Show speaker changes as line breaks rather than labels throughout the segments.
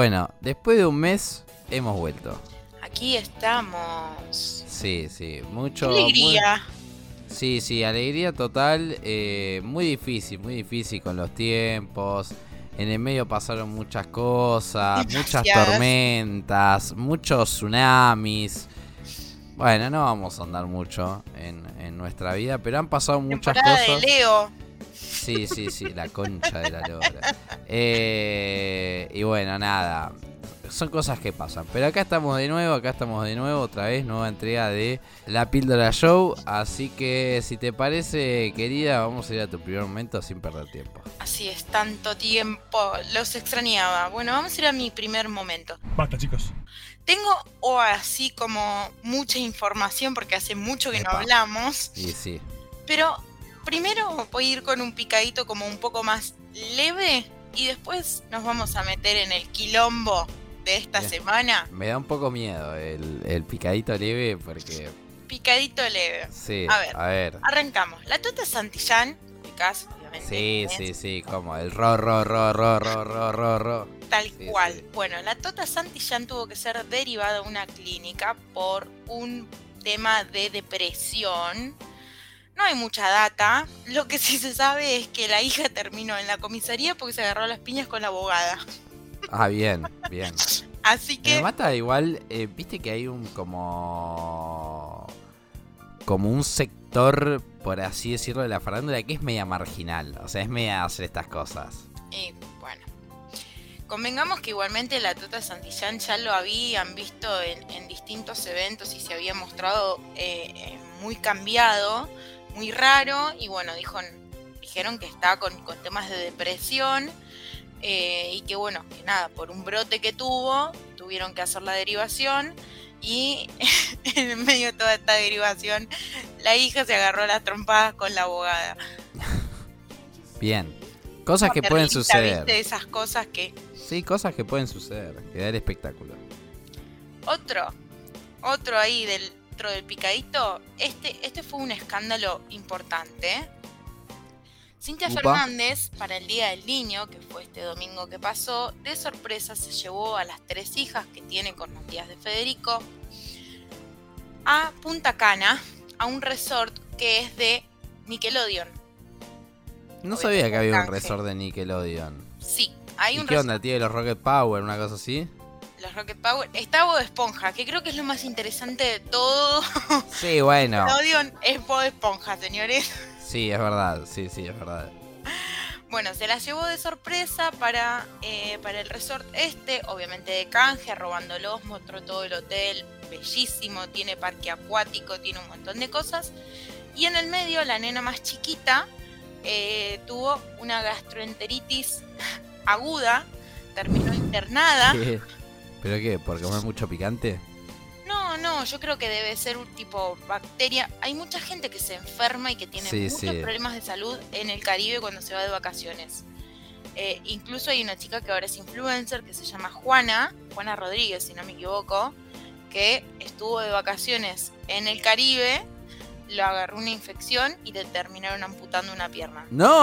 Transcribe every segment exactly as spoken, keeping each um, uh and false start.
Bueno, después de un mes hemos vuelto.
Aquí estamos.
Sí, sí, mucho...
¡Qué alegría!
Muy... Sí, sí, alegría total. Eh, muy difícil, muy difícil con los tiempos. En el medio pasaron muchas cosas, muchas tormentas, muchos tsunamis. Bueno, no vamos a andar mucho en, en nuestra vida, pero han pasado muchas
Temporada
cosas.
de Leo.
Sí, sí, sí, la concha de la lora. Eh, y bueno, nada, son cosas que pasan. Pero acá estamos de nuevo, acá estamos de nuevo, otra vez, nueva entrega de La Píldora Show. Así que si te parece, querida, vamos a ir a tu primer momento sin perder tiempo.
Así es, tanto tiempo, los extrañaba. Bueno, vamos a ir a mi primer momento.
Basta, chicos.
Tengo o así como mucha información porque hace mucho que
Epa.
no hablamos.
Y sí.
Pero primero voy a ir con un picadito como un poco más leve y después nos vamos a meter en el quilombo de esta
Bien.
semana.
Me da un poco miedo el, el picadito leve porque...
Picadito leve.
Sí,
A ver,
a ver.
arrancamos. La Tota Santillán, ubicás, obviamente.
Sí,
es
sí, sí, como el ro, ro, ro, ro, ro, ro, ro, ro.
Tal
Sí,
cual.
sí.
Bueno, la Tota Santillán tuvo que ser derivada a una clínica por un tema de depresión. No hay mucha data. Lo que sí se sabe es que la hija terminó en la comisaría porque se agarró a las piñas con la abogada.
Ah, bien, bien.
Así
Me
que
mata igual, eh, viste que hay un como... Como un sector, por así decirlo, de la farándula que es media marginal. O sea, es media hacer estas cosas.
Y bueno, convengamos que igualmente la Tota Santillán ya lo habían visto en, en distintos eventos y se había mostrado eh, eh, muy cambiado, muy raro. Y bueno, dijo, dijeron que está con, con temas de depresión eh, y que bueno, que nada, por un brote que tuvo, tuvieron que hacer la derivación. Y en medio de toda esta derivación, la hija se agarró a las trompadas con la abogada.
Bien. Cosas que pueden
Terrible,
suceder.
¿viste? Esas cosas que...
Sí, cosas que pueden suceder. Que da el espectáculo.
Otro, otro ahí dentro del picadito, este, este fue un escándalo importante. Cintia
Upa.
Fernández, para el Día del Niño, que fue este domingo que pasó, de sorpresa se llevó a las tres hijas que tiene con las tías de Federico a Punta Cana, a un resort que es de Nickelodeon.
No sabía que había un
Canje.
resort de Nickelodeon.
Sí, hay
¿Y
un
qué
resort
onda, tío? ¿De los Rocket Power? ¿Una cosa así?
de los Rocket Power. Está Bob Esponja, que creo que es lo más interesante de todo.
Sí, bueno.
Nickelodeon es Bob Esponja, señores.
Sí, es verdad. Sí, sí, es verdad.
Bueno, se la llevó de sorpresa para, eh, para el resort este, obviamente de canje, robándolos, mostró todo el hotel, bellísimo, tiene parque acuático, tiene un montón de cosas. Y en el medio, la nena más chiquita eh, tuvo una gastroenteritis aguda, terminó internada.
¿Qué? ¿Pero qué? ¿Por comer mucho picante?
No, no, yo creo que debe ser un tipo bacteria. Hay mucha gente que se enferma y que tiene
Sí,
muchos
sí.
problemas de salud en el Caribe cuando se va de vacaciones. Eh, incluso hay una chica que ahora es influencer que se llama Juana, Juana Rodríguez, si no me equivoco, que estuvo de vacaciones en el Caribe, lo agarró una infección y le terminaron amputando una pierna.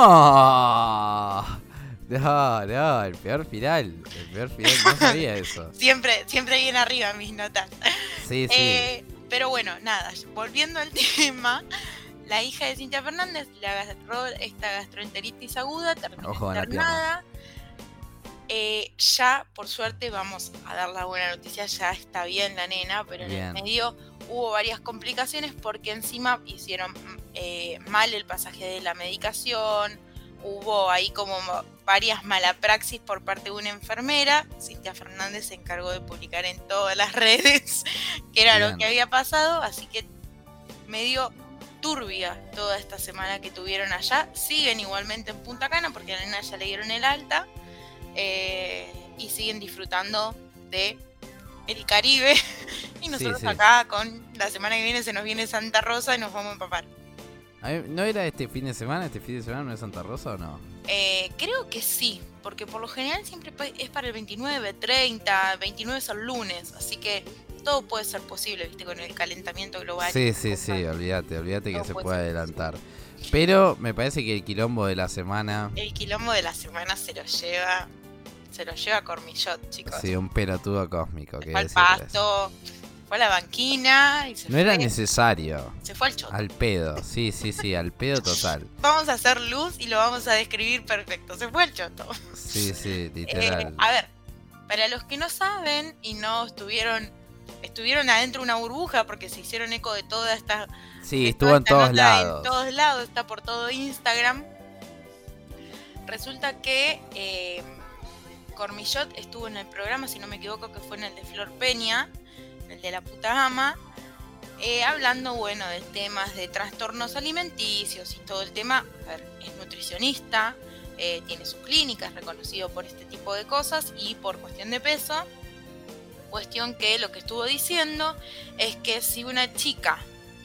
¡No! No, no, el peor final. El peor final, no sabía eso.
Siempre, siempre bien arriba mis notas.
Sí, sí.
Eh, pero bueno, nada, volviendo al tema, la hija de Cintia Fernández le agarró esta gastroenteritis aguda, terminó
Ojo en la
internada. Eh, ya, por suerte, vamos a dar la buena noticia, ya está bien la nena, pero en
Bien.
el medio hubo varias complicaciones porque encima hicieron eh, mal el pasaje de la medicación, hubo ahí como varias malapraxis por parte de una enfermera. Cintia Fernández se encargó de publicar en todas las redes que era
Bien.
lo que había pasado, así que medio turbia toda esta semana que tuvieron allá. Siguen igualmente en Punta Cana porque a la nena ya le dieron el alta eh, y siguen disfrutando de el Caribe y nosotros
sí.
acá con la semana que viene se nos viene Santa Rosa y nos vamos a empapar.
A ver, ¿no era este fin de semana? ¿Este fin de semana no es Santa Rosa o no?
Eh, creo que sí, porque por lo general siempre es para el veintinueve, treinta, veintinueve son lunes, así que todo puede ser posible, viste, con el calentamiento global.
Sí, sí, sí, olvídate, olvídate que
Todo
se
puede
puede
ser
adelantar. Pero me parece que el quilombo de la semana...
El quilombo de la semana se lo lleva se lo lleva Cormillot, chicos.
Sí, un pelotudo cósmico.
Se fue al pasto, fue a la banquina y se
No
fue.
era necesario.
Se fue al choto.
Al pedo, sí, sí, sí, al pedo total.
Vamos a hacer luz y lo vamos a describir perfecto. Se fue al choto.
Sí, sí, literal.
Eh, a ver, para los que no saben y no estuvieron estuvieron adentro de una burbuja porque se hicieron eco de toda esta...
Sí, estuvo en todos lados.
En todos lados, está por todo Instagram. Resulta que eh, Cormillot estuvo en el programa, si no me equivoco, que fue en el de Flor Peña, el de La Puta Ama, eh, hablando, bueno, de temas de trastornos alimenticios y todo el tema. A ver, es nutricionista, eh, tiene su clínica, es reconocido por este tipo de cosas y por cuestión de peso. Cuestión que lo que estuvo diciendo es que si una chica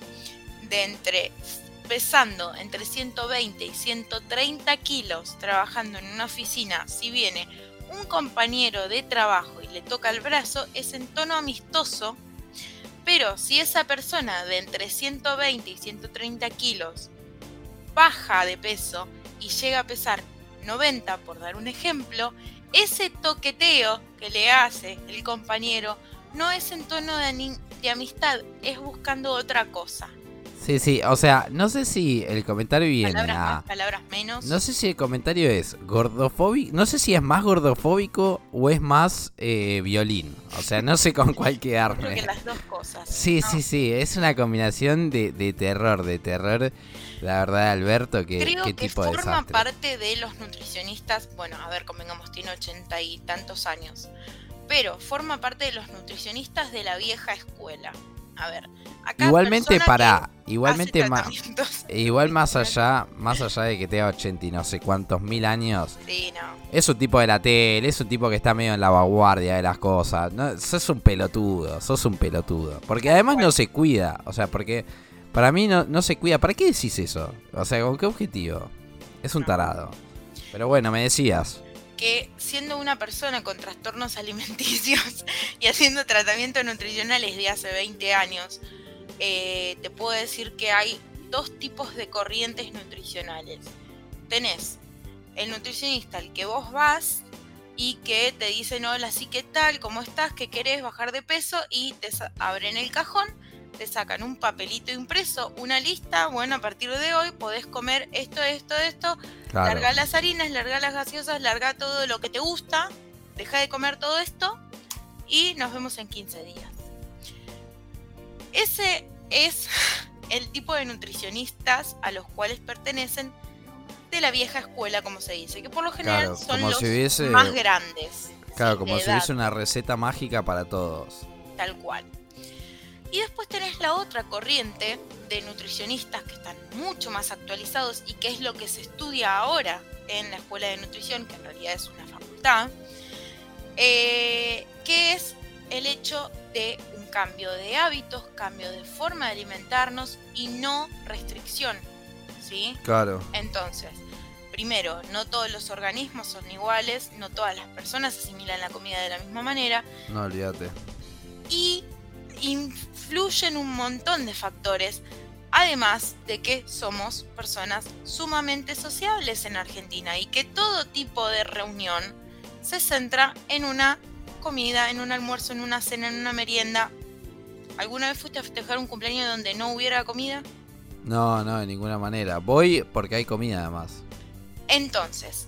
de entre pesando entre ciento veinte y ciento treinta kilos trabajando en una oficina, si viene un compañero de trabajo y le toca el brazo, es en tono amistoso, pero si esa persona de entre ciento veinte y ciento treinta kilos baja de peso y llega a pesar noventa, por dar un ejemplo, ese toqueteo que le hace el compañero no es en tono de, de amistad, es buscando otra cosa.
Sí, sí, o sea, no sé si el comentario viene
palabras
a...
más, palabras menos.
No sé si el comentario es gordofóbico, no sé si es más gordofóbico o es más eh, violín. O sea, no sé con cuál quedarme.
Creo que las dos cosas.
Sí,
¿no?
sí, sí, es una combinación de, de terror, de terror. La verdad, Alberto, que
Creo
qué
que
tipo de
forma
desastre.
parte de los nutricionistas, bueno, a ver, convengamos, tiene ochenta y tantos años, pero forma parte de los nutricionistas de la vieja escuela. A ver, acá
Igualmente para,
que
igualmente
hace
más,
tratamientos-
igual más allá, más allá de que tenga ochenta y no sé cuántos mil años,
Sí, no.
es un tipo de la tele, es un tipo que está medio en la vanguardia de las cosas. No, sos un pelotudo, sos un pelotudo. Porque además no se cuida, o sea, porque para mí no, no se cuida. ¿Para qué decís eso? O sea, ¿con qué objetivo? Es un tarado. Pero bueno, me decías.
Que siendo una persona con trastornos alimenticios y haciendo tratamientos nutricionales de hace veinte años, eh, te puedo decir que hay dos tipos de corrientes nutricionales. Tenés el nutricionista al que vos vas y que te dicen, hola, sí, ¿qué tal? ¿Cómo estás? ¿Qué querés? Bajar de peso, y te abren el cajón, te sacan un papelito impreso, una lista, bueno, a partir de hoy podés comer esto, esto, esto, claro. Larga las harinas, larga las gaseosas, larga todo lo que te gusta, deja de comer todo esto y nos vemos en quince días. Ese es el tipo de nutricionistas a los cuales pertenecen de la vieja escuela, como se dice, que por lo general claro, son los si hubiese, más grandes.
Claro,
¿sí?
como
de
si
edad.
hubiese una receta mágica para todos.
Tal cual. Y después tenés la otra corriente de nutricionistas que están mucho más actualizados y que es lo que se estudia ahora en la escuela de nutrición, que en realidad es una facultad, eh, que es el hecho de un cambio de hábitos, cambio de forma de alimentarnos y no restricción, ¿sí?
Claro.
Entonces, primero, no todos los organismos son iguales, no todas las personas asimilan la comida de la misma manera.
No, olvídate.
Y influyen un montón de factores, además de que somos personas sumamente sociables en Argentina y que todo tipo de reunión se centra en una comida, en un almuerzo, en una cena, en una merienda. ¿Alguna vez fuiste a festejar un cumpleaños donde no hubiera comida?
No, no, de ninguna manera. Voy porque hay comida además.
Entonces,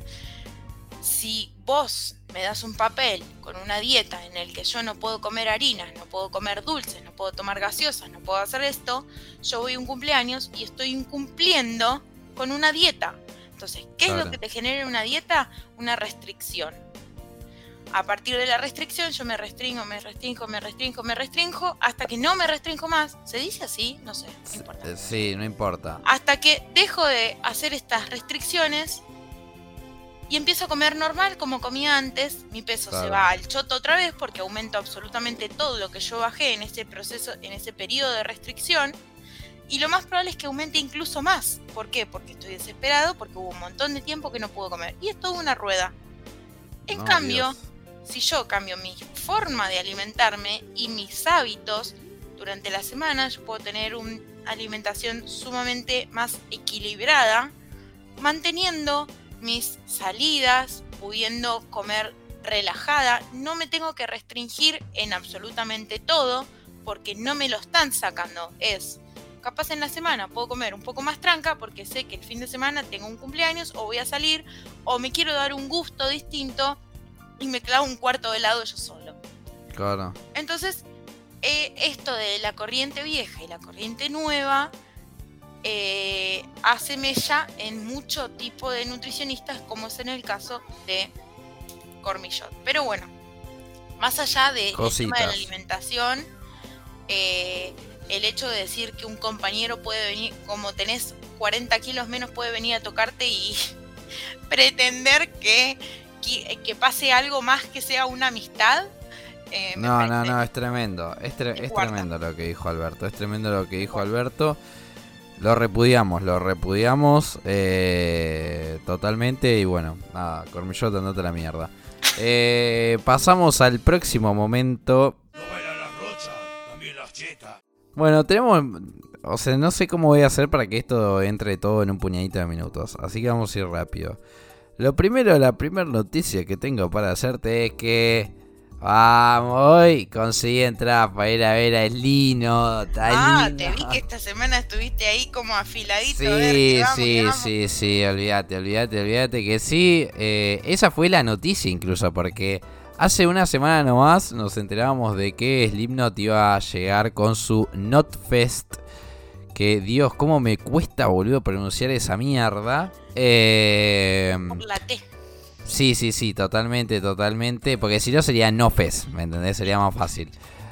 si vos me das un papel con una dieta en el que yo no puedo comer harinas, no puedo comer dulces, no puedo tomar gaseosas, no puedo hacer esto, yo voy a un cumpleaños y estoy incumpliendo con una dieta. Entonces, ¿qué claro. es lo que te genera una dieta? Una restricción. A partir de la restricción yo me restringo, me restringo, me restringo, me restringo, hasta que no me restringo más. ¿Se dice así? No sé, no importa.
Sí, no importa.
Hasta que dejo de hacer estas restricciones y empiezo a comer normal como comía antes, mi peso claro. se va al choto otra vez porque aumento absolutamente todo lo que yo bajé en ese proceso, en ese periodo de restricción, y lo más probable es que aumente incluso más. ¿Por qué? Porque estoy desesperado, porque hubo un montón de tiempo que no puedo comer. Y es toda una rueda. En no, cambio, Dios. si yo cambio mi forma de alimentarme y mis hábitos durante la semana, yo puedo tener una alimentación sumamente más equilibrada, manteniendo mis salidas, pudiendo comer relajada, no me tengo que restringir en absolutamente todo, porque no me lo están sacando. Es, capaz en la semana puedo comer un poco más tranca, porque sé que el fin de semana tengo un cumpleaños, o voy a salir, o me quiero dar un gusto distinto, y me clavo un cuarto de helado yo solo.
Claro.
Entonces, eh, esto de la corriente vieja y la corriente nueva eh, hace mella en mucho tipo de nutricionistas, como es en el caso de Cormillot. Pero bueno, más allá del tema de la alimentación, eh, el hecho de decir que un compañero puede venir, como tenés cuarenta kilos menos, puede venir a tocarte y pretender que, que, que pase algo más que sea una amistad. Eh,
no, no, no, es tremendo. Es, tre- es tremendo lo que dijo Alberto. Es tremendo lo que dijo Alberto. Lo repudiamos, lo repudiamos eh, totalmente. Y bueno, nada, Cormillot, andate a la mierda. Eh, pasamos al próximo momento.
No bailan las rochas, también las chetas.
Bueno, tenemos... O sea, no sé cómo voy a hacer para que esto entre todo en un puñadito de minutos. Así que vamos a ir rápido. Lo primero, la primera noticia que tengo para hacerte es que... Vamos, hoy conseguí entrar para ir a ver a Slipknot.
Ah, te vi que esta semana estuviste ahí como afiladito.
Sí,
a ver, que vamos,
sí,
que vamos.
sí, sí, olvídate, olvídate, olvídate que sí. Eh, esa fue la noticia incluso, porque hace una semana nomás nos enterábamos de que Slipknot iba a llegar con su Knotfest. Que Dios, cómo me cuesta, boludo, pronunciar esa mierda. Eh...
Por la T.
Sí, sí, sí, totalmente, totalmente. Porque si no sería No Fest, ¿me entendés? Sería más fácil.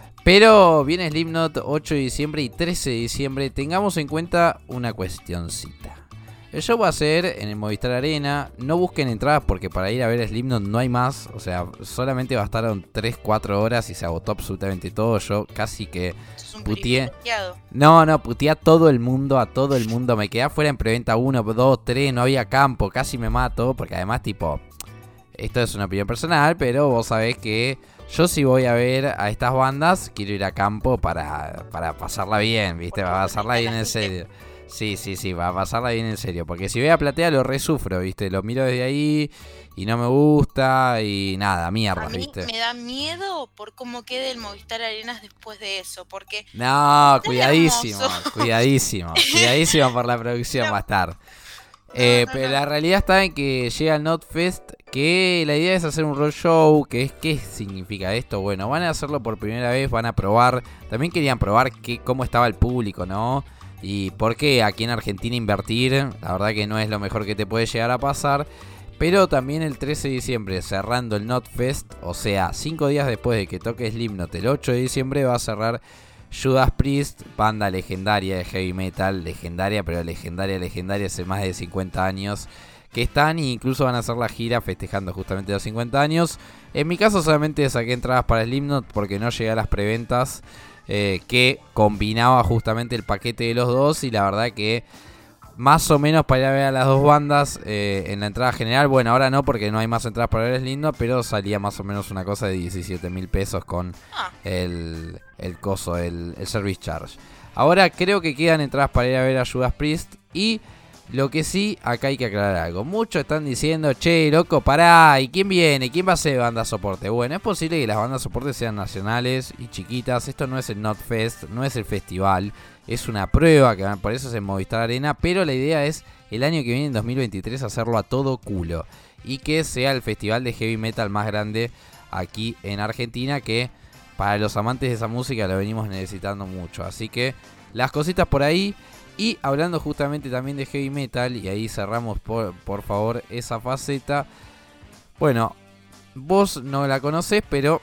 Pero viene Slipknot ocho de diciembre y trece de diciembre. Tengamos en cuenta una cuestioncita. El show va a ser en el Movistar Arena. No busquen entradas porque para ir a ver a Slipknot no hay más. O sea, solamente bastaron tres cuatro horas y se agotó absolutamente todo. Yo casi que puteé. No, no, puteé a todo el mundo, a todo el mundo. Me quedé afuera en preventa uno, dos, tres, no había campo. Casi me mato porque además tipo... Esto es una opinión personal, pero vos sabés que yo si voy a ver a estas bandas, quiero ir a campo para, para pasarla bien, ¿viste? Va a pasarla bien en serio. Sí, sí, sí, va a pasarla bien en serio. Porque si voy a Platea lo resufro, ¿viste? Lo miro desde ahí y no me gusta y nada, mierda,
a mí
¿viste?
Me da miedo por cómo quede el Movistar Arenas después de eso, porque...
No, cuidadísimo, cuidadísimo, cuidadísimo por la producción no. Va a estar. Eh, no, no, pero no. La realidad está en que llega el Knotfest, que la idea es hacer un road show. Que es, ¿qué significa esto? Bueno, van a hacerlo por primera vez, van a probar. También querían probar que, cómo estaba el público, ¿no? Y por qué aquí en Argentina invertir. La verdad que no es lo mejor que te puede llegar a pasar. Pero también el trece de diciembre, cerrando el Knotfest, o sea, cinco días después de que toque Slipknot, el ocho de diciembre va a cerrar Judas Priest, banda legendaria de heavy metal, legendaria, pero legendaria, legendaria hace más de cincuenta años que están, e incluso van a hacer la gira festejando justamente los cincuenta años. En mi caso solamente saqué entradas para Slipknot porque no llegué a las preventas, eh, que combinaba justamente el paquete de los dos, y la verdad que más o menos para ir a ver a las dos bandas eh, en la entrada general. Bueno, ahora no porque no hay más entradas para ver Slipknot, pero salía más o menos una cosa de diecisiete mil pesos con
ah.
el, el coso, el, el service charge. Ahora creo que quedan entradas para ir a ver a Judas Priest. Y lo que sí, acá hay que aclarar algo. Muchos están diciendo, che, loco, pará, ¿y quién viene? ¿Quién va a ser banda soporte? Bueno, es posible que las bandas soporte sean nacionales y chiquitas. Esto no es el Knotfest, no es el festival. Es una prueba, que por eso es en Movistar Arena. Pero la idea es el año que viene, en dos mil veintitrés, hacerlo a todo culo. Y que sea el festival de heavy metal más grande aquí en Argentina. Que para los amantes de esa música lo venimos necesitando mucho. Así que las cositas por ahí. Y hablando justamente también de heavy metal, y ahí cerramos por, por favor esa faceta. Bueno, vos no la conocés, pero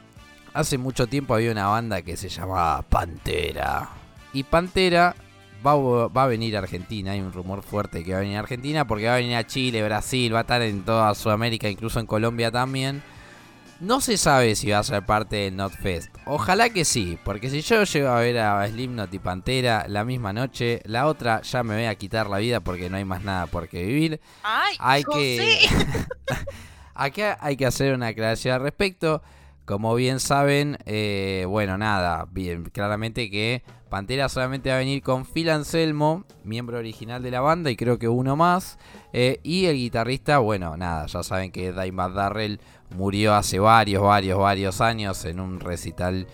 hace mucho tiempo había una banda que se llamaba Pantera. Y Pantera va, va a venir a Argentina. Hay un rumor fuerte que va a venir a Argentina, porque va a venir a Chile, Brasil, va a estar en toda Sudamérica, incluso en Colombia también. No se sabe si va a ser parte del Knotfest. Ojalá que sí, porque si yo llego a ver a Slipknot y Pantera la misma noche, la otra ya me voy a quitar la vida porque no hay más nada por qué vivir.
Ay,
hay
José.
que Acá hay que hacer una aclaración al respecto. como bien saben, eh, bueno, nada, bien, claramente que Pantera solamente va a venir con Phil Anselmo, miembro original de la banda, y creo que uno más. Eh, y el guitarrista, bueno, nada, ya saben que Dimebag Darrell murió hace varios, varios, varios años en un recital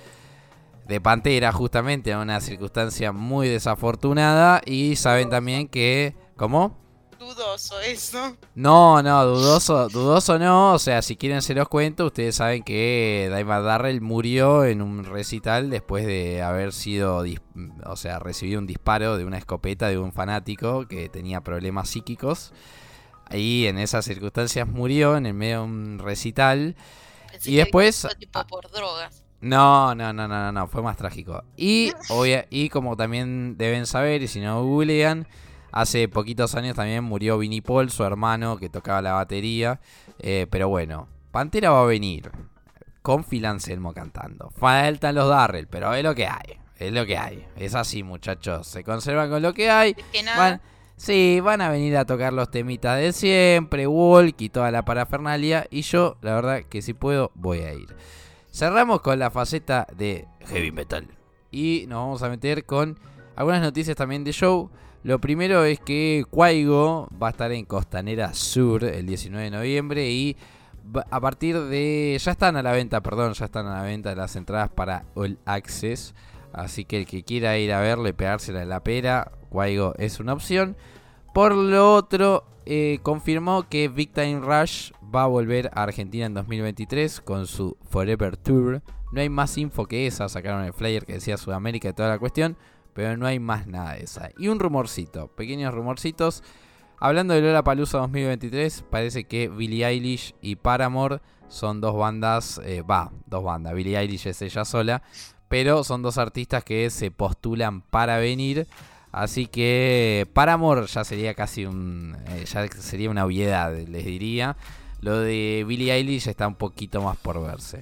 de Pantera, justamente, en una circunstancia muy desafortunada. Y saben también que... ¿Cómo?
Dudoso eso.
No, no, dudoso, dudoso no. O sea, si quieren se los cuento. Ustedes saben que Dimebag Darrell murió en un recital después de haber sido, o sea, recibido un disparo de una escopeta de un fanático que tenía problemas psíquicos. Ahí en esas circunstancias murió en el medio de un recital.
Pensé
Y después...
que tipo por drogas.
No, no, no, no, no, fue más trágico. Y, obvia, y como también deben saber, y si no googlean, hace poquitos años también murió Vinnie Paul, su hermano, que tocaba la batería. Eh, pero bueno, Pantera va a venir con Phil Anselmo cantando. Faltan los Darrell, pero es lo que hay. Es lo que hay. Es así, muchachos. Se conservan con lo que hay.
Que nada.
Van, sí, van a venir a tocar los temitas de siempre, Walk y toda la parafernalia. Y yo, la verdad, que si puedo, voy a ir. Cerramos con la faceta de heavy metal. Y nos vamos a meter con algunas noticias también de show. Lo primero es que Quaigo va a estar en Costanera Sur el diecinueve de noviembre. Y a partir de... Ya están a la venta, perdón, ya están a la venta las entradas para All Access. Así que el que quiera ir a verle, pegársela en la pera, Quaigo es una opción. Por lo otro, eh, confirmó que Big Time Rush va a volver a Argentina en dos mil veintitrés con su Forever Tour. No hay más info que esa, sacaron el flyer que decía Sudamérica y toda la cuestión, pero no hay más nada de esa. Y un rumorcito, pequeños rumorcitos. Hablando de Lollapalooza dos mil veintitrés, parece que Billie Eilish y Paramore son dos bandas, eh, va, dos bandas, Billie Eilish es ella sola, pero son dos artistas que se postulan para venir. Así que Paramore ya sería casi un, eh, ya sería una obviedad, les diría. Lo de Billie Eilish está un poquito más por verse.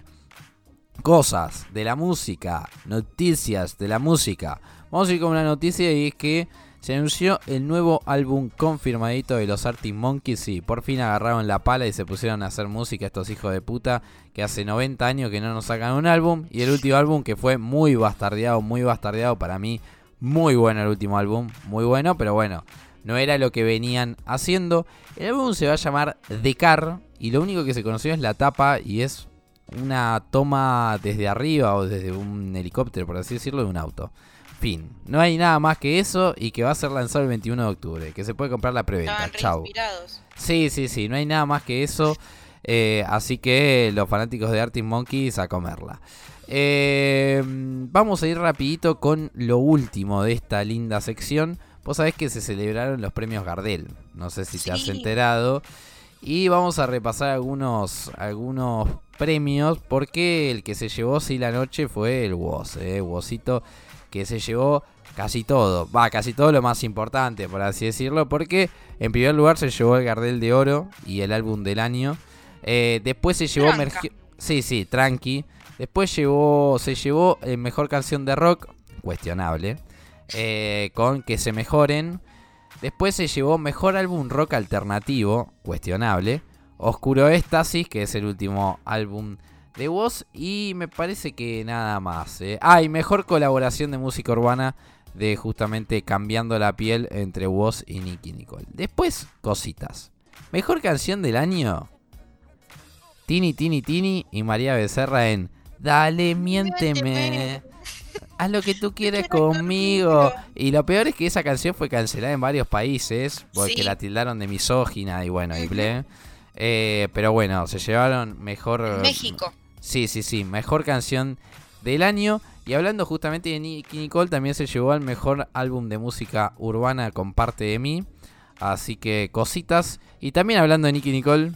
Cosas de la música, noticias de la música. Vamos a ir con una noticia y es que se anunció el nuevo álbum confirmadito de los Arctic Monkeys. Sí, por fin agarraron la pala y se pusieron a hacer música estos hijos de puta que hace noventa años que no nos sacan un álbum. Y el último álbum que fue muy bastardeado, muy bastardeado para mí. Muy bueno el último álbum, muy bueno, pero bueno, no era lo que venían haciendo. El álbum se va a llamar The Car y lo único que se conoció es la tapa y es una toma desde arriba o desde un helicóptero, por así decirlo, de un auto. Fin, no hay nada más que eso y que va a ser lanzado el veintiuno de octubre, que se puede comprar la preventa. Chau. Sí, sí, sí, no hay nada más que eso, eh, así que los fanáticos de Arctic Monkeys a comerla. Eh, vamos a ir rapidito con lo último de esta linda sección. Vos sabés que se celebraron los premios Gardel, no sé si
sí.
te has enterado. Y vamos a repasar algunos, algunos premios, porque el que se llevó sí la noche fue el Woz, eh, Wozito, que se llevó casi todo, va, casi todo lo más importante, por así decirlo, porque en primer lugar se llevó el Gardel de Oro y el álbum del año. Eh, después se llevó... Mergi- sí, sí, tranqui. Después llevó, se llevó eh, Mejor Canción de Rock, cuestionable, eh, con Que se mejoren. Después se llevó Mejor Álbum Rock Alternativo, cuestionable. Oscuro Éxtasis, que es el último álbum de Woz. Y me parece que nada más. Eh. Ah, y Mejor Colaboración de Música Urbana, de justamente Cambiando la Piel entre Woz y Nicki Nicole. Después, cositas. Mejor Canción del año, Tini Tini Tini y María Becerra en Dale, miénteme, haz lo que tú quieres conmigo. Y lo peor es que esa canción fue cancelada en varios países porque sí. la tildaron de misógina y bueno, y ble. Eh, pero bueno, se llevaron mejor...
En México.
Sí, sí, sí, mejor canción del año. Y hablando justamente de Nicki Nicole, también se llevó al mejor álbum de música urbana con Parte de Mí. Así que cositas. Y también hablando de Nicki Nicole,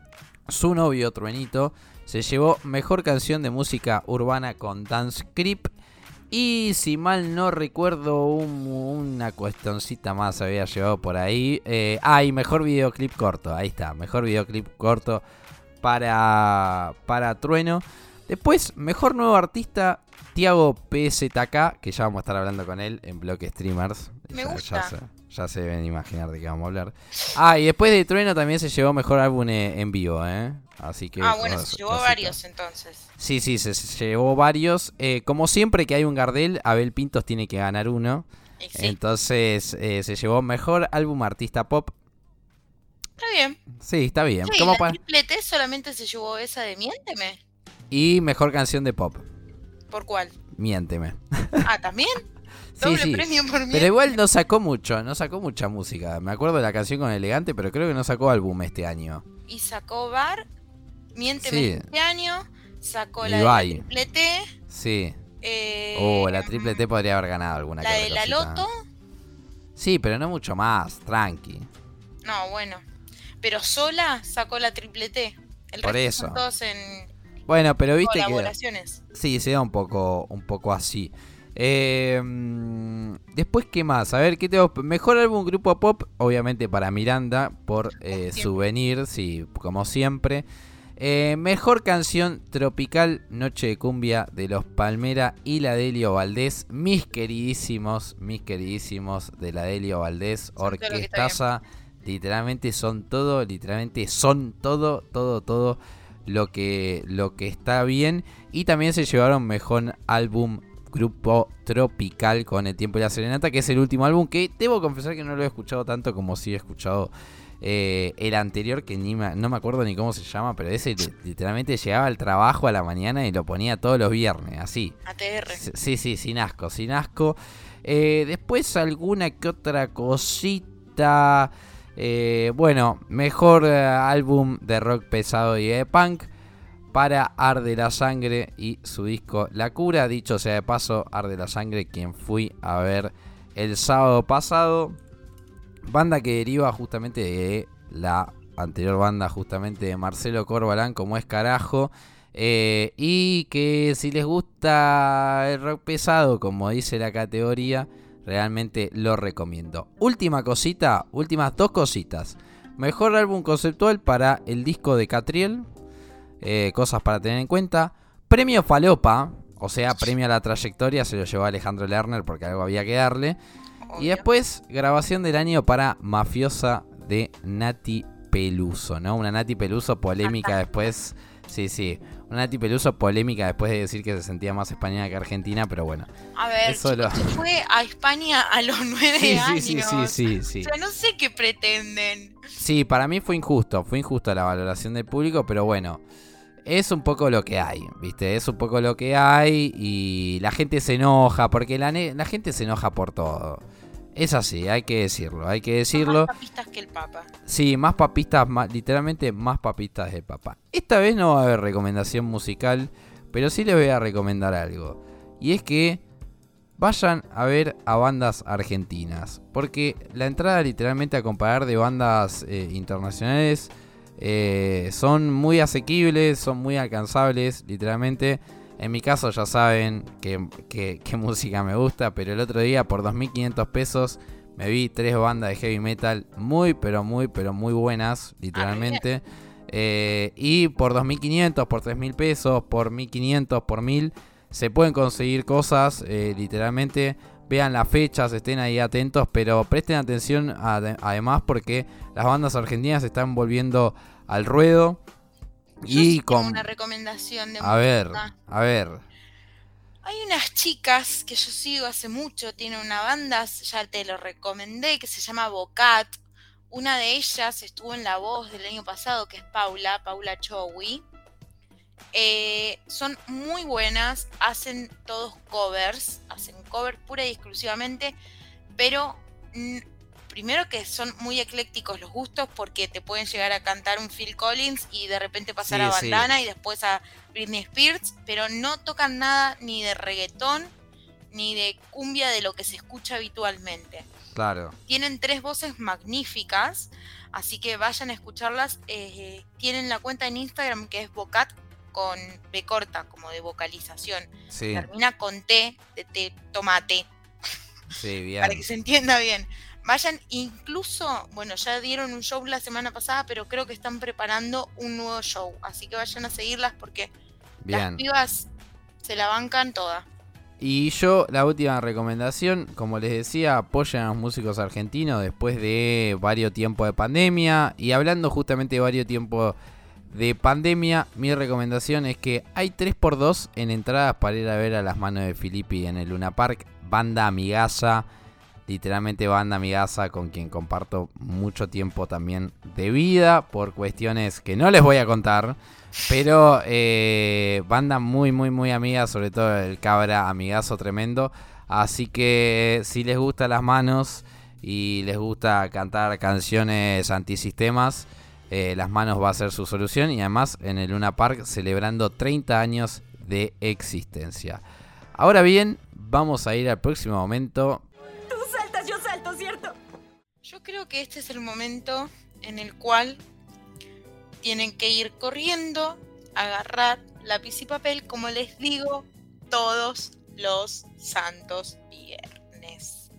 su novio Truenito se llevó mejor canción de música urbana con Dance Creep. Y si mal no recuerdo, un, una cuestioncita más había llevado por ahí. Eh, ah, y mejor videoclip corto. Ahí está, mejor videoclip corto para, para Trueno. Después, mejor nuevo artista, Tiago P Z K, que ya vamos a estar hablando con él en Bloque Streamers.
Me
ya,
gusta.
Ya se, ya se deben imaginar de qué vamos a hablar. Ah, y después de Trueno también se llevó mejor álbum en, en vivo, ¿eh? Así que...
Ah, bueno,
cosas,
se llevó
cositas.
varios entonces.
Sí, sí, se, se llevó varios. Eh, como siempre que hay un Gardel, Abel Pintos tiene que ganar uno.
Y sí,
Entonces eh, se llevó mejor álbum artista pop.
está bien.
Sí, está bien.
Sí,
¿Cómo
la
pa-
triple T solamente se llevó esa de Miénteme.
Y mejor canción de pop.
¿Por cuál?
Miénteme.
Ah, ¿también?
Sí,
Doble
sí.
premio por Miénteme.
Pero igual no sacó mucho, no sacó mucha música. Me acuerdo de la canción con Elegante, pero creo que no sacó álbum este año.
Y sacó Bar, Miénteme
Sí.
este año, sacó
Y
la de la
bye.
triple T.
Sí.
Eh,
Oh, la triple T podría haber ganado alguna
La
que
de
otra
la
cosita.
Loto.
Sí, pero no mucho más, tranqui.
No, bueno. Pero sola sacó la triple T. El
Por
resto
eso.
son todos en
Bueno, pero viste que...
colaboraciones.
Sí, se da un poco, un poco así. Eh, mm, después, ¿qué más? A ver, ¿qué tengo? Mejor álbum grupo pop, obviamente para Miranda, por eh,
siempre.
Souvenir, sí, como siempre. Eh, mejor canción tropical, Noche de Cumbia, de los Palmera y la Delio Valdés. Mis queridísimos, mis queridísimos de la Delio Valdés,
Son todo lo que está
orquestaza. Literalmente son todo, literalmente son todo, todo, todo lo que, lo que está bien. Y también se llevaron mejor álbum grupo tropical con El Tiempo y la Serenata, que es el último álbum que debo confesar que no lo he escuchado tanto como sí he escuchado eh, el anterior, que ni me, no me acuerdo ni cómo se llama, pero ese li- literalmente llegaba al trabajo a la mañana y lo ponía todos los viernes, así.
A T R.
Sí, sí, sin asco, sin asco. Eh, después alguna que otra cosita. Eh, bueno, mejor eh, álbum de rock pesado y de punk para Arde la Sangre y su disco La Cura. Dicho sea de paso, Arde la Sangre, quien fui a ver el sábado pasado. Banda que deriva justamente de la anterior banda, justamente de Marcelo Corbalán, como es Carajo. Eh, y que si les gusta el rock pesado, como dice la categoría, realmente lo recomiendo. Última cosita, últimas dos cositas. Mejor álbum conceptual para el disco de Catriel. Eh, cosas para tener en cuenta. Premio Falopa, o sea, premio a la trayectoria, se lo llevó Alejandro Lerner porque algo había que darle. Y
Obvio.
después, grabación del año para Mafiosa de Nati Peluso, ¿no? Una Nati Peluso polémica después. Sí, sí. Una Nati Peluso polémica después de decir que se sentía más española que argentina, pero bueno.
A ver,
Eso
chicos,
lo-
se fue a España a los nueve
Sí, sí,
años.
sí, sí, sí, sí.
O sea, no sé qué pretenden.
Sí, para mí fue injusto, fue injusta la valoración del público, pero bueno, es un poco lo que hay, ¿viste? Es un poco lo que hay y la gente se enoja, porque la, ne- la gente se enoja por todo. Es así, hay que decirlo, hay que
Son
decirlo.
más papistas que el Papa.
Sí, más papistas, más, literalmente más papistas del papá. Esta vez no va a haber recomendación musical, pero sí les voy a recomendar algo. Y es que vayan a ver a bandas argentinas. Porque la entrada literalmente a comparar de bandas eh, internacionales eh, son muy asequibles, son muy alcanzables, literalmente. En mi caso ya saben que, que, qué música me gusta, pero el otro día por dos mil quinientos pesos me vi tres bandas de heavy metal muy, pero muy, pero muy buenas, literalmente. Eh, y por dos mil quinientos, por tres mil pesos, por mil quinientos, por mil, se pueden conseguir cosas, eh, literalmente. Vean las fechas, estén ahí atentos, pero presten atención ade- además porque las bandas argentinas se están volviendo al ruedo.
Yo
Y
sí tengo
con...
una recomendación de
A ver,
música.
a ver.
Hay unas chicas que yo sigo hace mucho, tienen una banda, ya te lo recomendé, que se llama Bocat. Una de ellas estuvo en La Voz del año pasado, que es Paula, Paula Chowi. Eh, son muy buenas, hacen todos covers, hacen covers pura y exclusivamente, pero mm, primero que son muy eclécticos los gustos porque te pueden llegar a cantar un Phil Collins y de repente pasar
Sí,
a
sí.
Bandana y después a Britney Spears, pero no tocan nada ni de reggaetón ni de cumbia de lo que se escucha habitualmente.
Claro.
Tienen tres voces magníficas, así que vayan a escucharlas. Eh, tienen la cuenta en Instagram que es Bocat con B corta, como de vocalización.
Sí,
Termina con T, de té, tomate,
sí, bien.
para que se entienda bien. Vayan, incluso, bueno, ya dieron un show la semana pasada, pero creo que están preparando un nuevo show. Así que vayan a seguirlas porque
Bien.
Las pibas se la bancan toda.
Y yo, la última recomendación, como les decía, apoyen a los músicos argentinos después de varios tiempos de pandemia. Y hablando justamente de varios tiempos de pandemia, mi recomendación es que hay tres por dos en entradas para ir a ver a Las Manos de Filippi en el Luna Park. Banda amigaza, literalmente banda amigaza con quien comparto mucho tiempo también de vida por cuestiones que no les voy a contar. Pero eh, banda muy, muy, muy amiga, sobre todo el Cabra, amigazo tremendo. Así que si les gustan Las Manos y les gusta cantar canciones antisistemas, eh, Las Manos va a ser su solución. Y además en el Luna Park celebrando treinta años de existencia. Ahora bien, vamos a ir al próximo momento.
Tú saltas, yo salto, ¿cierto?
Yo creo que este es el momento en el cual tienen que ir corriendo, agarrar lápiz y papel, como les digo, todos los santos viernes.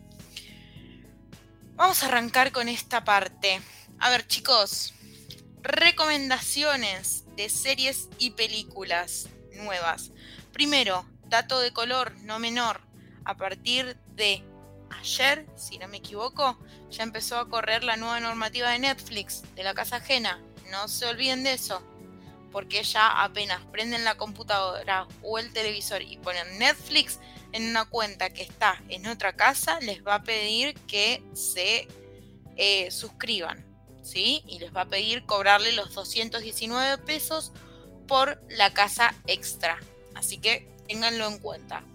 Vamos a arrancar con esta parte. A ver, chicos, recomendaciones de series y películas nuevas. Primero, dato de color no menor. A partir de ayer, si no me equivoco, ya empezó a correr la nueva normativa de Netflix, de la casa ajena. No se olviden de eso, porque ya apenas prenden la computadora o el televisor y ponen Netflix en una cuenta que está en otra casa, les va a pedir que se eh, suscriban, ¿sí? Y les va a pedir cobrarle los doscientos diecinueve pesos por la casa extra. Así que ténganlo en cuenta.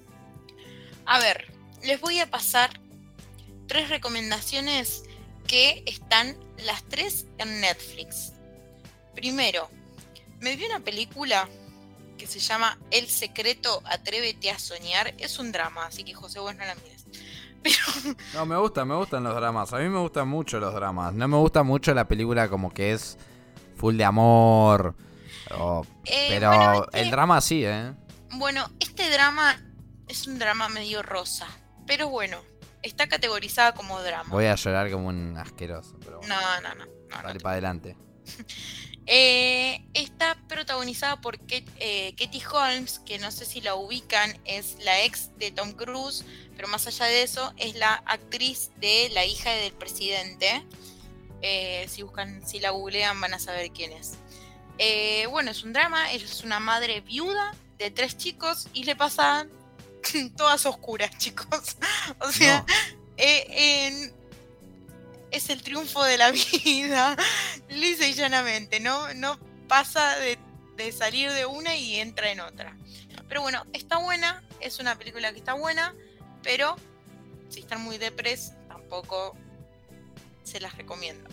A ver, les voy a pasar tres recomendaciones que están las tres en Netflix. Primero, me vi una película que se llama El secreto, atrévete a soñar. Es un drama, así que José, vos no la mires. Pero...
No, me gusta, me gustan los dramas. A mí me gustan mucho los dramas. No me gusta mucho la película como que es full de amor. O...
Eh,
pero
bueno, este...
el drama sí, ¿eh?
Bueno, este drama es un drama medio rosa. Pero bueno, está categorizada como drama.
Voy a llorar como un asqueroso. Pero bueno.
No, no, no. no
Dale
no
para adelante.
Eh, está protagonizada por Kate, eh, Katie Holmes, que no sé si la ubican, es la ex de Tom Cruise, pero más allá de eso es la actriz de La hija del presidente. Eh, si buscan, si la googlean van a saber quién es. Eh, bueno, es un drama. Ella es una madre viuda de tres chicos y le pasan todas oscuras, chicos. O sea, no. eh, en es el triunfo de la vida, lisa y llanamente, no, no pasa de, de salir de una y entra en otra. Pero bueno, está buena, es una película que está buena, pero si están muy depres, tampoco se las recomiendo.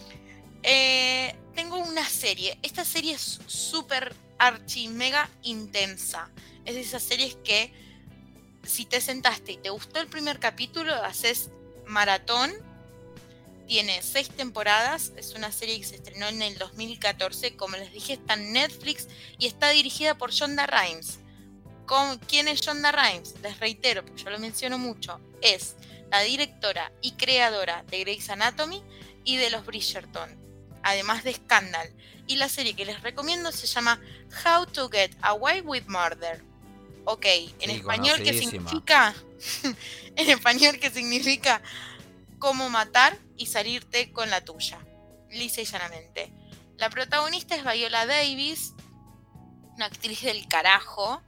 Eh, tengo una serie, esta serie es súper archi mega intensa, es de esas series que si te sentaste y te gustó el primer capítulo, haces maratón. Tiene seis temporadas, es una serie que se estrenó en el dos mil catorce, como les dije está en Netflix y está dirigida por Shonda Rhimes. ¿Con quién es Shonda Rhimes? Les reitero, porque yo lo menciono mucho, es la directora y creadora de Grey's Anatomy y de Los Bridgerton, además de Scandal. Y la serie que les recomiendo se llama How to Get Away with Murder. Ok, en sí, español, ¿qué significa? En español, ¿qué significa? Cómo matar y salirte con la tuya, lisa y llanamente. La protagonista es Viola Davis, una actriz del carajo,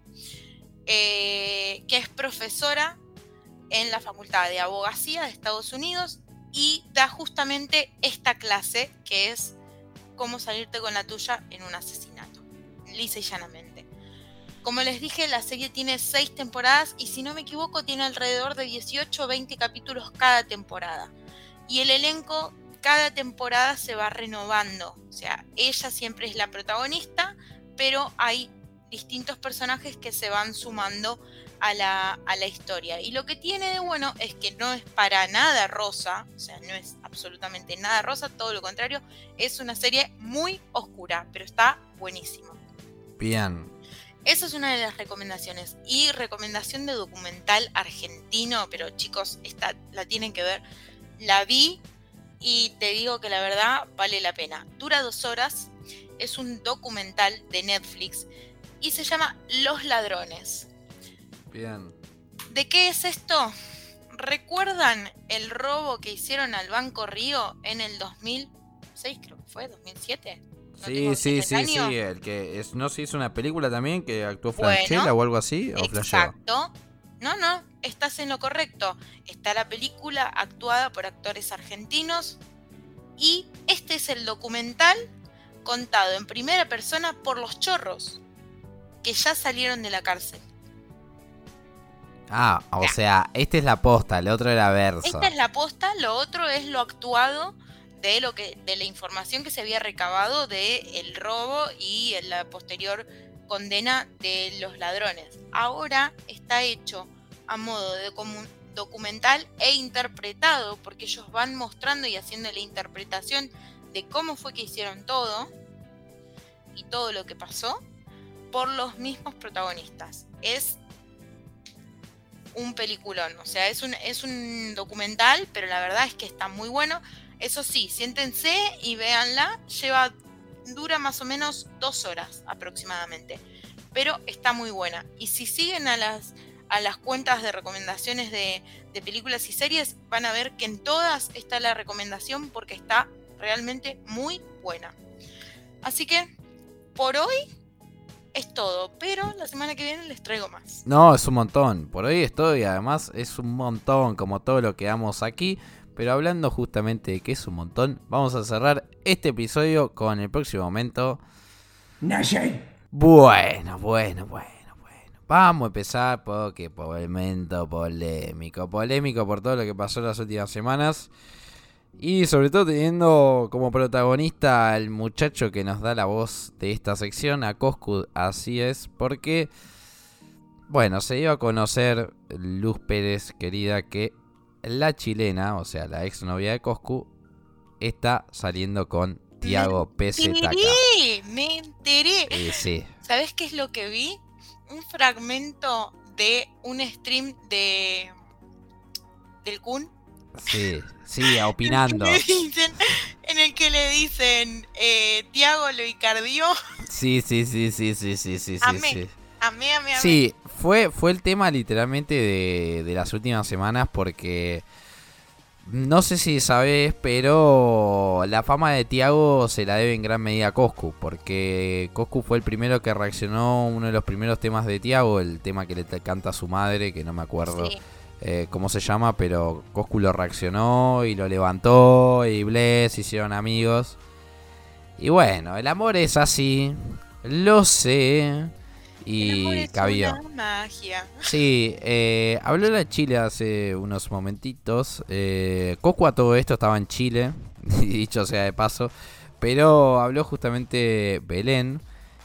eh, que es profesora en la Facultad de Abogacía de Estados Unidos y da justamente esta clase que es cómo salirte con la tuya en un asesinato, lisa y llanamente. Como les dije, la serie tiene seis temporadas y si no me equivoco tiene alrededor de dieciocho o veinte capítulos cada temporada. Y el elenco cada temporada se va renovando. O sea, ella siempre es la protagonista, pero hay distintos personajes que se van sumando a la, a la historia. Y lo que tiene de bueno es que no es para nada rosa, o sea, no es absolutamente nada rosa, todo lo contrario, es una serie muy oscura, pero está buenísima.
Bien.
Esa es una de las recomendaciones. Y recomendación de documental argentino, pero chicos, esta la tienen que ver. La vi y te digo que la verdad vale la pena. Dura dos horas, es un documental de Netflix y se llama Los Ladrones.
Bien.
¿De qué es esto? ¿Recuerdan el robo que hicieron al Banco Río en el dos mil seis, creo que fue, dos mil siete? ¿No
Sí, sí, sí,
año?
sí, el que es, no se hizo una película también que actuó
Bueno,
Franchella o algo así, o flasheó.
Exacto. No, no, estás en lo correcto. Está la película actuada por actores argentinos y este es el documental contado en primera persona por los chorros que ya salieron de la cárcel.
Ah, o
Ya.
sea, esta es la posta, el otro era verso.
Esta es la posta, lo otro es lo actuado de lo que de la información que se había recabado de el robo y la posterior condena de los ladrones. Ahora está hecho a modo de comu- documental e interpretado, porque ellos van mostrando y haciendo la interpretación de cómo fue que hicieron todo y todo lo que pasó por los mismos protagonistas. Es un peliculón, o sea, es un, es un documental, pero la verdad es que está muy bueno. Eso sí, siéntense y véanla, lleva, dura más o menos dos horas aproximadamente, pero está muy buena. Y si siguen a las, a las cuentas de recomendaciones de, de películas y series, van a ver que en todas está la recomendación porque está realmente muy buena. Así que, por hoy es todo, pero la semana que viene les traigo más.
No, es un montón. Por hoy es todo y además es un montón, como todo lo que damos aquí. Pero hablando justamente de que es un montón, vamos a cerrar este episodio con el próximo momento. Bueno, bueno, bueno, bueno. Vamos a empezar porque por el momento polémico. Polémico por todo lo que pasó en las últimas semanas. Y sobre todo teniendo como protagonista al muchacho que nos da la voz de esta sección, a Coscu. Así es, porque, bueno, se dio a conocer, Luz Pérez, querida, que la chilena, o sea, la exnovia de Coscu, está saliendo con Tiago P Z K.
Me enteré, me enteré.
Y sí.
¿Sabes qué es lo que vi? Un fragmento de un stream de del Kun.
Sí, sí, opinando.
En el que le dicen, en el que le dicen eh, Tiago lo icardió.
Sí, sí, sí, sí, sí, sí, sí,
Amé,
sí.
amé, amé, amé.
Sí, fue, fue el tema literalmente de, de las últimas semanas porque no sé si sabés, pero la fama de Tiago se la debe en gran medida a Coscu, porque Coscu fue el primero que reaccionó a uno de los primeros temas de Tiago, el tema que le canta a su madre, que no me acuerdo
Sí.
eh, cómo se llama, pero Coscu lo reaccionó y lo levantó y Bless hicieron amigos. Y bueno, el amor es así, lo sé. Y cabió.
Una magia.
Sí, eh, habló la Chile hace unos momentitos. Eh, Coscu a todo esto estaba en Chile, dicho sea de paso. Pero habló justamente Belén.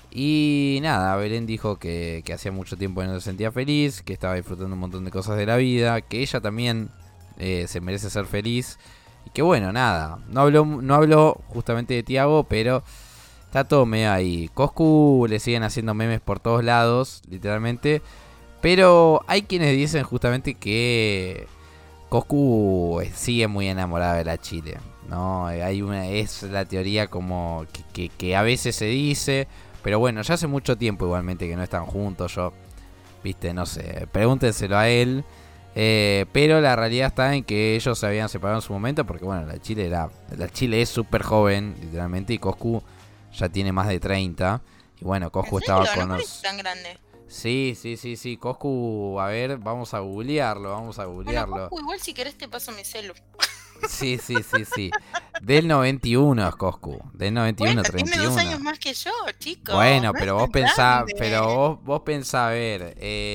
Y nada, Belén dijo que, que hacía mucho tiempo que no se sentía feliz, que estaba disfrutando un montón de cosas de la vida, que ella también eh, se merece ser feliz. Y que bueno, nada, no habló, no habló justamente de Tiago, pero está todo medio ahí. Coscu le siguen haciendo memes por todos lados, literalmente. Pero hay quienes dicen justamente que Coscu sigue muy enamorada de la Chile, ¿no? Hay una, es la teoría como que, que, que a veces se dice. Pero bueno, ya hace mucho tiempo igualmente que no están juntos. Yo, viste, no sé, pregúntenselo a él. Eh, pero la realidad está en que ellos se habían separado en su momento. Porque bueno, la Chile era la Chile es súper joven, literalmente. Y Coscu ya tiene más de treinta. Y bueno, Coscu
¿En serio?
estaba con
¿No
los...
parece tan grande?
Sí, sí, sí, sí. Coscu, a ver, vamos a googlearlo, vamos a googlearlo.
Bueno, Coscu, igual si querés te paso mi celu.
Sí, sí, sí, sí. Del noventa y uno es Coscu. Del noventa y uno,
Bueno,
treinta
tiene
y
dos
uno.
años más que yo, chicos.
Bueno,
no
pero
es
vos
tan
pensá,
grande.
pero vos, vos pensá, a ver,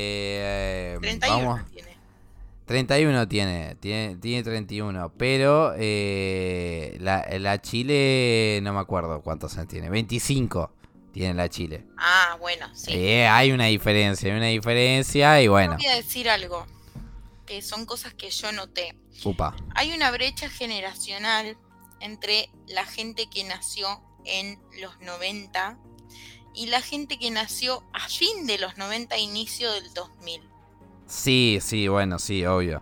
eh,
treinta y uno
vamos,
tiene.
treinta y uno tiene, tiene, tiene treinta y uno, pero eh, la, la Chile, no me acuerdo cuántos años tiene, veinticinco tiene la Chile.
Ah, bueno, sí.
Eh, hay una diferencia, hay una diferencia y bueno,
Voy a decir algo, que son cosas que yo noté.
upa,
Hay una brecha generacional entre la gente que nació en los noventa y la gente que nació a fin de los noventa, inicio del dos mil.
sí, sí, bueno, sí, obvio.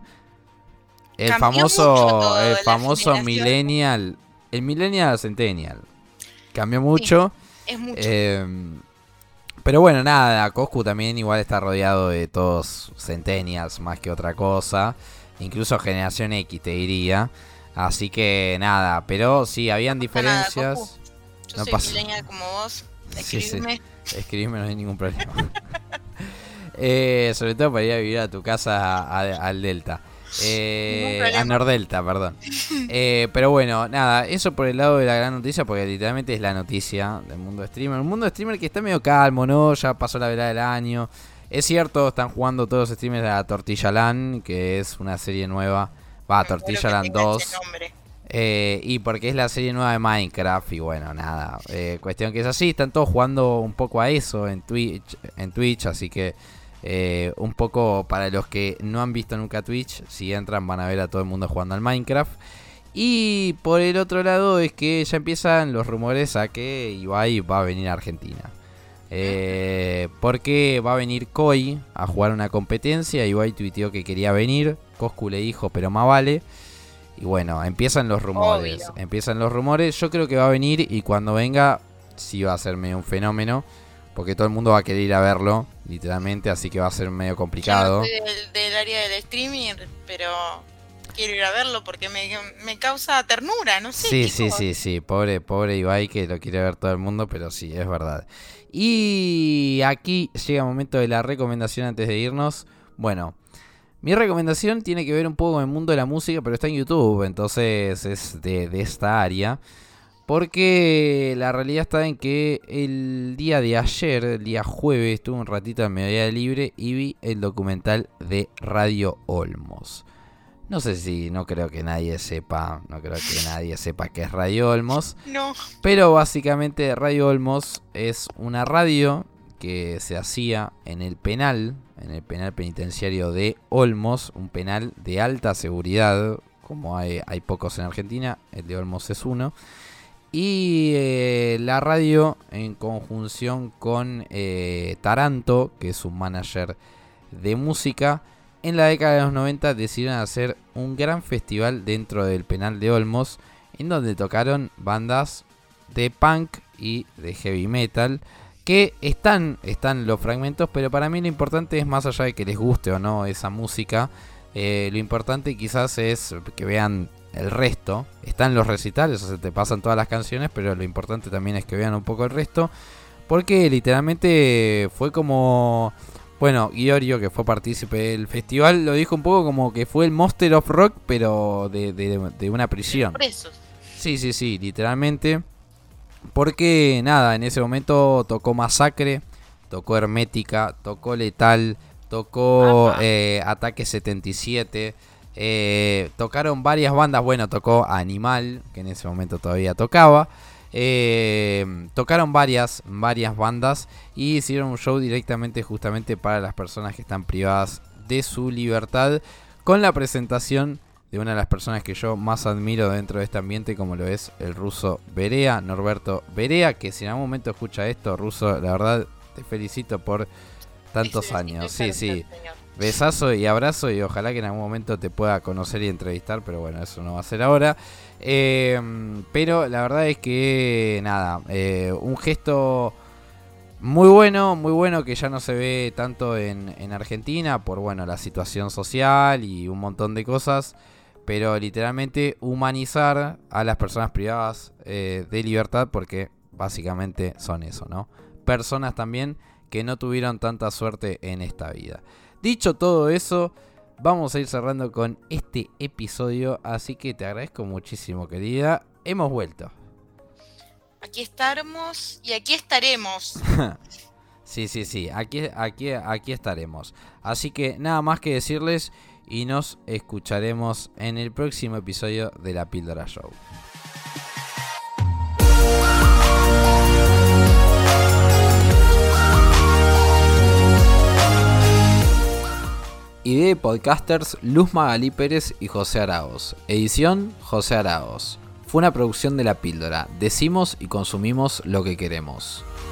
El
Cambió mucho
famoso,
todo
el
la
famoso
generación.
millennial, el millennial centennial, cambió mucho.
Es mucho.
Eh, Pero bueno, nada, Coscu también igual está rodeado de todos centennials más que otra cosa. Incluso generación X te diría. Así que nada, pero sí, habían diferencias.
Nada, Coscu. Yo
no
soy
pasa.
millennial como vos. Escribime.
Sí, sí. Escribime, no hay ningún problema. eh, sobre todo para ir a vivir a tu casa a, a, al Delta. Eh, a Nordelta, perdón. Eh, pero bueno, nada, eso por el lado de la gran noticia, porque literalmente es la noticia del mundo streamer. Un mundo streamer que está medio calmo, ¿no? Ya pasó la velada del año. Es cierto, están jugando todos los streamers a Tortilla Land, que es una serie nueva. Va, Tortilla Land dos. Eh, y porque es la serie nueva de Minecraft. Y bueno, nada. Eh, cuestión que es así. Están todos jugando un poco a eso en Twitch. En Twitch, así que eh, un poco para los que no han visto nunca Twitch. Si entran van a ver a todo el mundo jugando al Minecraft. Y por el otro lado es que ya empiezan los rumores a que Ibai va a venir a Argentina. Eh, porque va a venir Koi a jugar una competencia. Ibai tuiteó que quería venir. Coscu le dijo, pero más vale. Y bueno, empiezan los rumores. Obvio. Empiezan los rumores. Yo creo que va a venir y cuando venga sí va a ser medio un fenómeno. Porque todo el mundo va a querer ir a verlo, literalmente. Así que va a ser medio complicado.
Yo no soy del, del área del streaming, pero quiero ir a verlo porque me, me causa ternura, no sé.
Sí, sí, sí, sí. Pobre, pobre Ibai que lo quiere ver todo el mundo, pero sí, es verdad. Y aquí llega el momento de la recomendación antes de irnos. Bueno, mi recomendación tiene que ver un poco con el mundo de la música, pero está en YouTube, entonces es de, de esta área. Porque la realidad está en que el día de ayer, el día jueves, estuve un ratito en mediodía libre y vi el documental de Radio Olmos. No sé si, no creo que nadie sepa, no creo que nadie sepa qué es Radio Olmos.
No.
Pero básicamente Radio Olmos es una radio que se hacía en el penal, en el penal penitenciario de Olmos, un penal de alta seguridad, como hay, hay pocos en Argentina, el de Olmos es uno. Y eh, la radio, en conjunción con eh, Taranto, que es un manager de música, en la década de los noventa decidieron hacer un gran festival dentro del penal de Olmos, en donde tocaron bandas de punk y de heavy metal, que están, están los fragmentos, pero para mí lo importante es, más allá de que les guste o no esa música, eh, lo importante quizás es que vean el resto. Están los recitales, o sea, te pasan todas las canciones, pero lo importante también es que vean un poco el resto, porque literalmente fue como... Bueno, Iorio, que fue partícipe del festival, lo dijo un poco como que fue el Monster of Rock, pero de, de, de una prisión.
Presos.
Sí, sí, sí, literalmente. Porque, nada, en ese momento tocó Masacre, tocó Hermética, tocó Letal, tocó eh, Ataque setenta y siete... Eh, tocaron varias bandas, bueno, tocó Animal, que en ese momento todavía tocaba. Eh, tocaron varias, varias bandas y hicieron un show directamente justamente para las personas que están privadas de su libertad, con la presentación de una de las personas que yo más admiro dentro de este ambiente, como lo es el ruso Berea, Norberto Berea, que si en algún momento escucha esto, ruso, la verdad te felicito por tantos sí, años. Sí, sí. Besazo y abrazo y ojalá que en algún momento te pueda conocer y entrevistar, pero bueno, eso no va a ser ahora. Eh, pero la verdad es que nada, eh, un gesto muy bueno, muy bueno que ya no se ve tanto en, en Argentina por bueno la situación social y un montón de cosas, pero literalmente humanizar a las personas privadas eh, de libertad, porque básicamente son eso, ¿no? Personas también que no tuvieron tanta suerte en esta vida. Dicho todo eso, vamos a ir cerrando con este episodio, así que te agradezco muchísimo, querida. Hemos vuelto.
Aquí estamos y aquí estaremos.
Sí, sí, sí, aquí, aquí, aquí estaremos. Así que nada más que decirles y nos escucharemos en el próximo episodio de La Píldora Show. Idea de podcasters Luz Magalí Pérez y José Araos. Edición José Araos. Fue una producción de La Píldora. Decimos y consumimos lo que queremos.